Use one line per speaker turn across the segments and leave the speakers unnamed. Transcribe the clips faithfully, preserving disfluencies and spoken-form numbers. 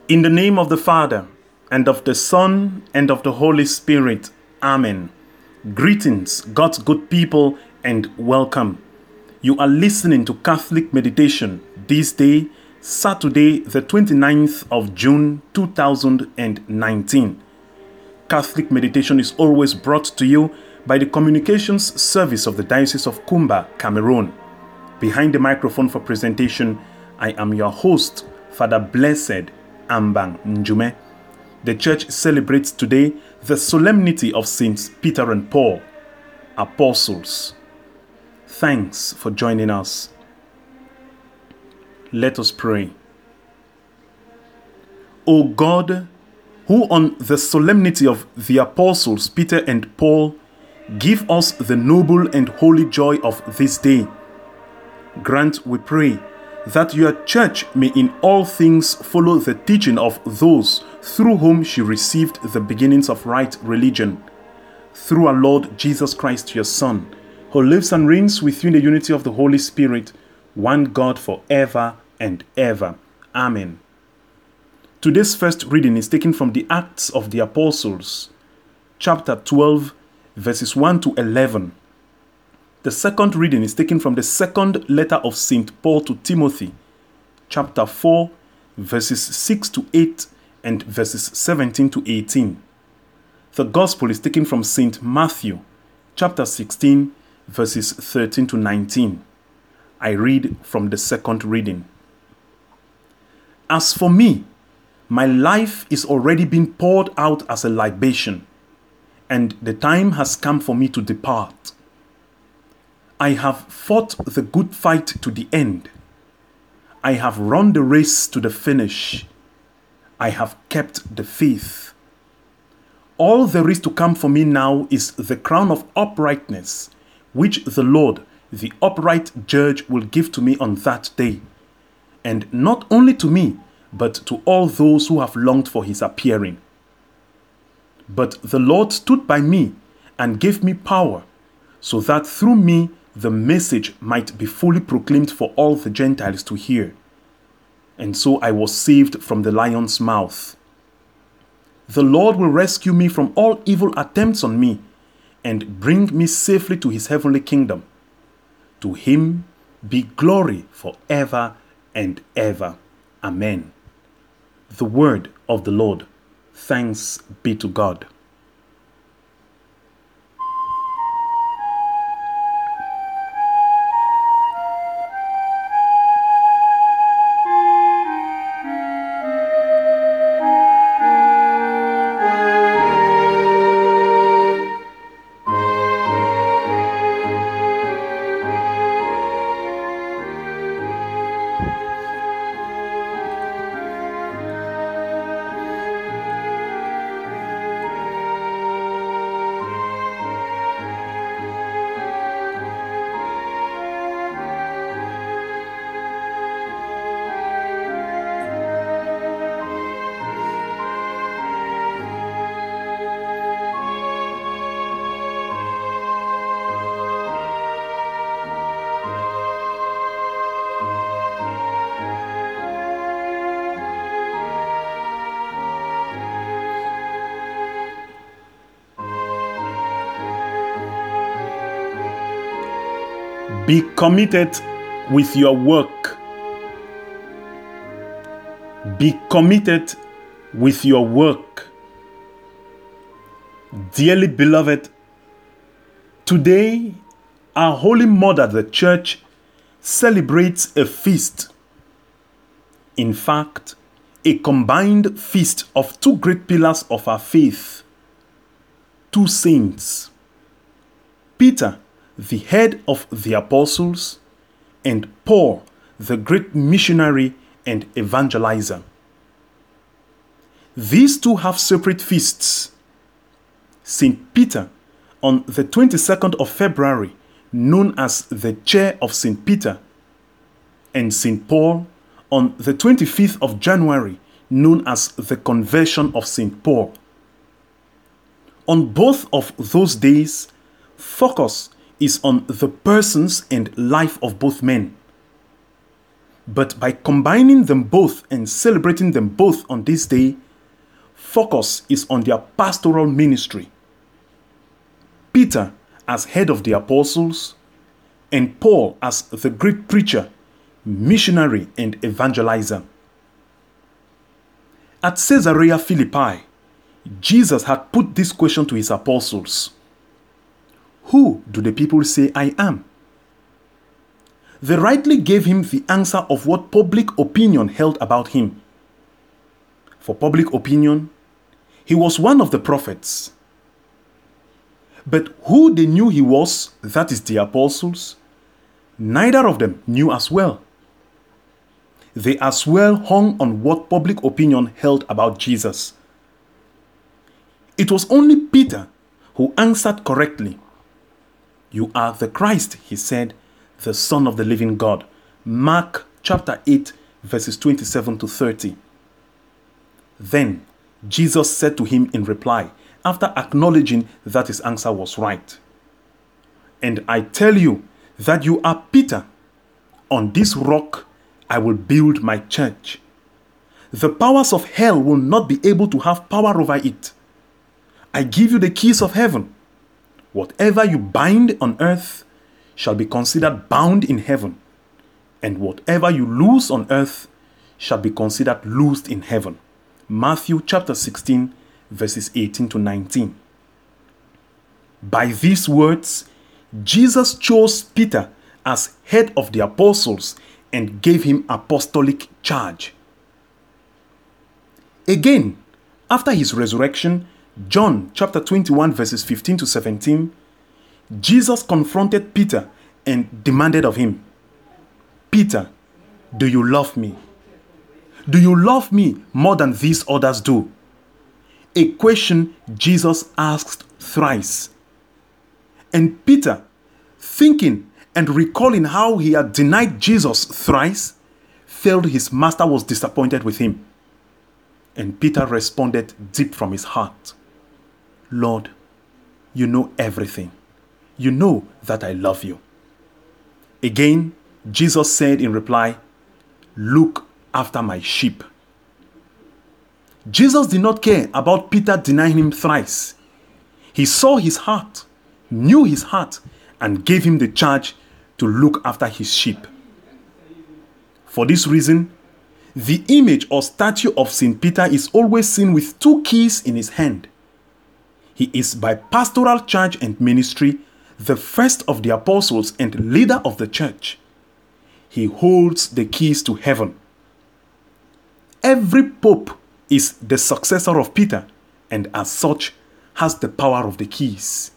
In the name of the Father, and of the Son, and of the Holy Spirit. Amen. Greetings, God's good people, and welcome. You are listening to Catholic Meditation this day, Saturday, the twenty-ninth of June, two thousand nineteen. Catholic Meditation is always brought to you by the Communications Service of the Diocese of Kumba, Cameroon. Behind the microphone for presentation, I am your host, Father Blessed Ambang Njume. The Church celebrates today the solemnity of Saints Peter and Paul, Apostles. Thanks for joining us. Let us pray. O God, who on the solemnity of the Apostles Peter and Paul give us the noble and holy joy of this day, grant, we pray, that your Church may in all things follow the teaching of those through whom she received the beginnings of right religion, through our Lord Jesus Christ, your Son, who lives and reigns with you in the unity of the Holy Spirit, one God forever and ever. Amen. Today's first reading is taken from the Acts of the Apostles, chapter twelve, verses one to eleven. The second reading is taken from the second letter of Saint Paul to Timothy, chapter four, verses six to eight and verses seventeen to eighteen. The Gospel is taken from Saint Matthew, chapter sixteen, verses thirteen to nineteen. I read from the second reading. As for me, my life is already being poured out as a libation, and the time has come for me to depart. I have fought the good fight to the end. I have run the race to the finish. I have kept the faith. All there is to come for me now is the crown of uprightness, which the Lord, the upright judge, will give to me on that day, and not only to me, but to all those who have longed for his appearing. But the Lord stood by me and gave me power, so that through me the message might be fully proclaimed for all the Gentiles to hear. And so I was saved from the lion's mouth. The Lord will rescue me from all evil attempts on me and bring me safely to his heavenly kingdom. To him be glory forever and ever. Amen. The word of the Lord. Thanks be to God. Be committed with your work. Be committed with your work. Dearly beloved, today our Holy Mother, the Church, celebrates a feast. In fact, a combined feast of two great pillars of our faith, two saints, Peter, the head of the apostles, and Paul, the great missionary and evangelizer. These two have separate feasts. Saint Peter, on the twenty-second of February, known as the Chair of Saint Peter, and Saint Paul, on the twenty-fifth of January, known as the Conversion of Saint Paul. On both of those days, focus is on the persons and life of both men. But by combining them both and celebrating them both on this day, focus is on their pastoral ministry. Peter as head of the apostles, and Paul as the great preacher, missionary, and evangelizer. At Caesarea Philippi, Jesus had put this question to his apostles: "Who do the people say I am?" They rightly gave him the answer of what public opinion held about him. For public opinion, he was one of the prophets. But who they knew he was, that is the apostles, neither of them knew as well. They as well hung on what public opinion held about Jesus. It was only Peter who answered correctly. "You are the Christ," he said, "the Son of the living God." Mark chapter eight, verses twenty-seven to thirty. Then Jesus said to him in reply, after acknowledging that his answer was right, "And I tell you that you are Peter. On this rock I will build my church. The powers of hell will not be able to have power over it. I give you the keys of heaven. Whatever you bind on earth shall be considered bound in heaven, and whatever you loose on earth shall be considered loosed in heaven." Matthew chapter sixteen, verses eighteen to nineteen. By these words, Jesus chose Peter as head of the apostles and gave him apostolic charge. Again, after his resurrection, John chapter twenty-one, verses fifteen to seventeen, Jesus confronted Peter and demanded of him, "Peter, do you love me? Do you love me more than these others do?" A question Jesus asked thrice. And Peter, thinking and recalling how he had denied Jesus thrice, felt his master was disappointed with him. And Peter responded deep from his heart, "Lord, you know everything. You know that I love you." Again, Jesus said in reply, "Look after my sheep." Jesus did not care about Peter denying him thrice. He saw his heart, knew his heart, and gave him the charge to look after his sheep. For this reason, the image or statue of Saint Peter is always seen with two keys in his hand. He is by pastoral charge and ministry the first of the apostles and leader of the church. He holds the keys to heaven. Every pope is the successor of Peter, and as such has the power of the keys.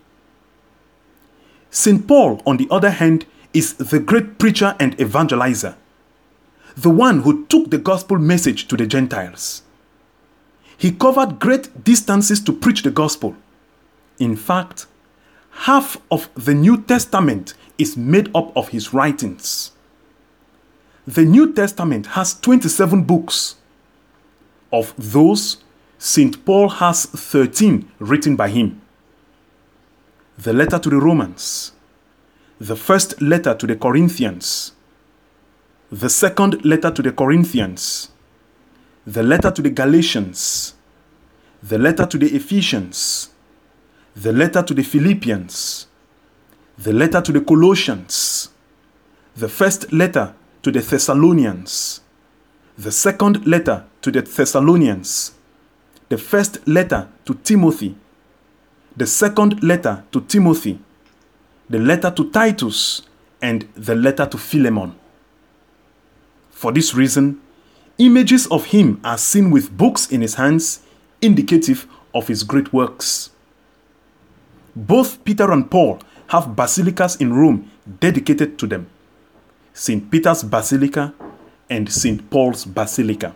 Saint Paul, on the other hand, is the great preacher and evangelizer, the one who took the gospel message to the Gentiles. He covered great distances to preach the gospel. In fact, half of the New Testament is made up of his writings. The New Testament has twenty-seven books. Of those, Saint Paul has thirteen written by him. The letter to the Romans, the first letter to the Corinthians, the second letter to the Corinthians, the letter to the Galatians, the letter to the Ephesians, the letter to the Philippians, the letter to the Colossians, the first letter to the Thessalonians, the second letter to the Thessalonians, the first letter to Timothy, the second letter to Timothy, the letter to Titus, and the letter to Philemon. For this reason, images of him are seen with books in his hands, indicative of his great works. Both Peter and Paul have basilicas in Rome dedicated to them: Saint Peter's Basilica and Saint Paul's Basilica.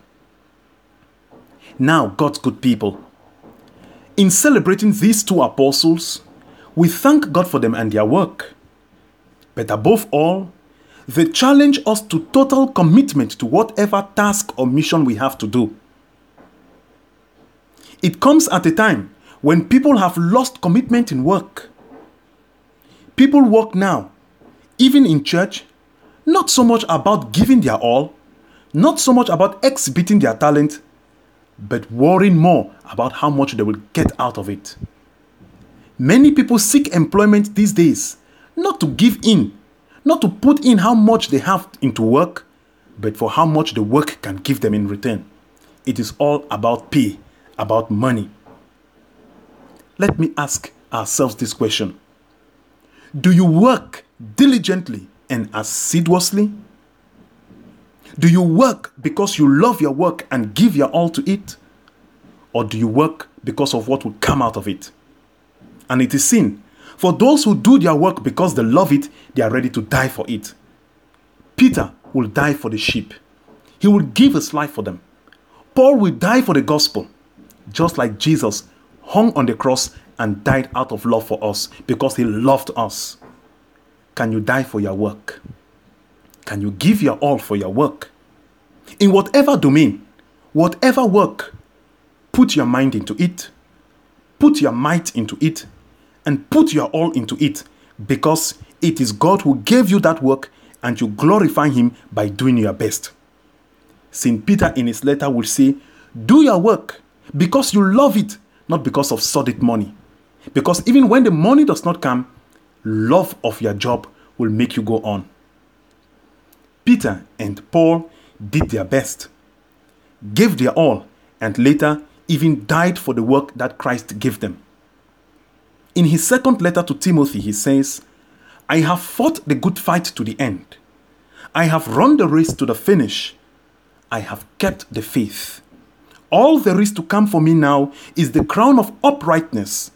Now, God's good people, in celebrating these two apostles, we thank God for them and their work. But above all, they challenge us to total commitment to whatever task or mission we have to do. It comes at a time when people have lost commitment in work. People work now, even in church, Not so much about giving their all, not so much about exhibiting their talent, but worrying more about how much they will get out of it. Many people seek employment these days, not to give in, not to put in how much they have into work, but for how much the work can give them in return. It is all about pay, about money. Let me ask ourselves this question. Do you work diligently and assiduously? Do you work because you love your work and give your all to it? Or do you work because of what will come out of it? And it is sin. For those who do their work because they love it, they are ready to die for it. Peter will die for the sheep. He will give his life for them. Paul will die for the gospel, just like Jesus hung on the cross and died out of love for us because he loved us. Can you die for your work? Can you give your all for your work? In whatever domain, whatever work, put your mind into it, put your might into it, and put your all into it, because it is God who gave you that work, and you glorify him by doing your best. Saint Peter in his letter will say, do your work because you love it, not because of sordid money. Because even when the money does not come, love of your job will make you go on. Peter and Paul did their best, gave their all, and later even died for the work that Christ gave them. In his second letter to Timothy, he says, I have fought the good fight to the end. I have run the race to the finish. I have kept the faith. All there is to come for me now is the crown of uprightness.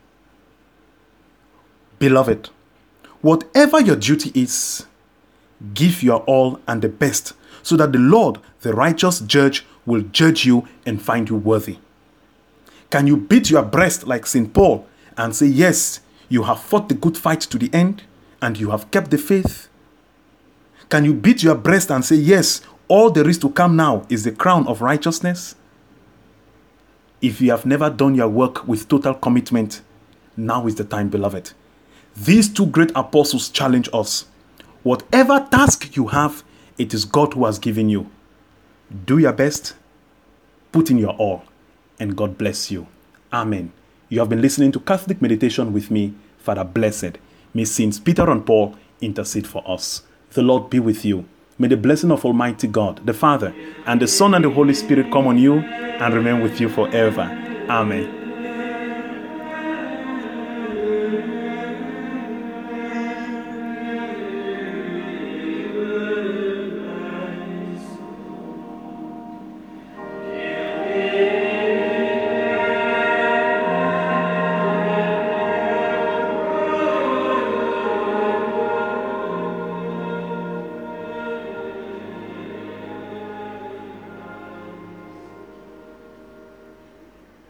Beloved, whatever your duty is, give your all and the best, so that the Lord, the righteous judge, will judge you and find you worthy. Can you beat your breast like Saint Paul and say, yes, you have fought the good fight to the end and you have kept the faith? Can you beat your breast and say, yes, all there is to come now is the crown of righteousness? If you have never done your work with total commitment, now is the time, beloved. These two great apostles challenge us. Whatever task you have, it is God who has given you. Do your best, put in your all, and God bless you. Amen. You have been listening to Catholic Meditation with me, Father Blessed. May Saints Peter and Paul intercede for us. The Lord be with you. May the blessing of Almighty God, the Father, and the Son and the Holy Spirit come on you and remain with you forever. Amen.